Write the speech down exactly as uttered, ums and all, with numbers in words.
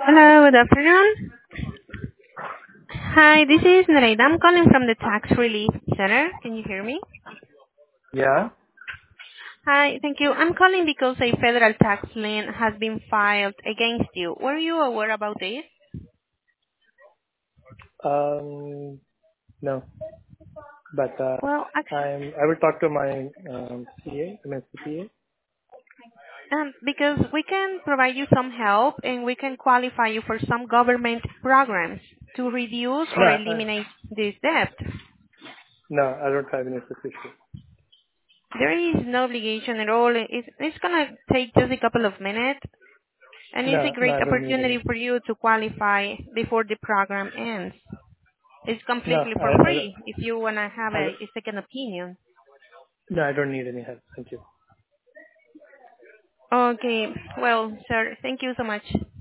Hello, good afternoon. Hi, this is Nereida. I'm calling from the Tax Relief Center. Can you hear me? Yeah. Hi, thank you. I'm calling because a federal tax lien has been filed against you. Were you aware about this? Um, no, but uh, Well, actually, I'm. I will talk to my um, C A, my C P A. um, because we can provide you some help and we can qualify you for some government programs to reduce No, or uh, eliminate this debt. no, I don't have any such issue. There is no obligation at all. It's, it's gonna take just a couple of minutes. And it's a No, no, great I don't need opportunity any. for you to qualify before the program ends. It's No, completely I, for I, free if you want to have I, a, a second opinion. no, I don't need any help. Thank you. Okay, well, sir, thank you so much.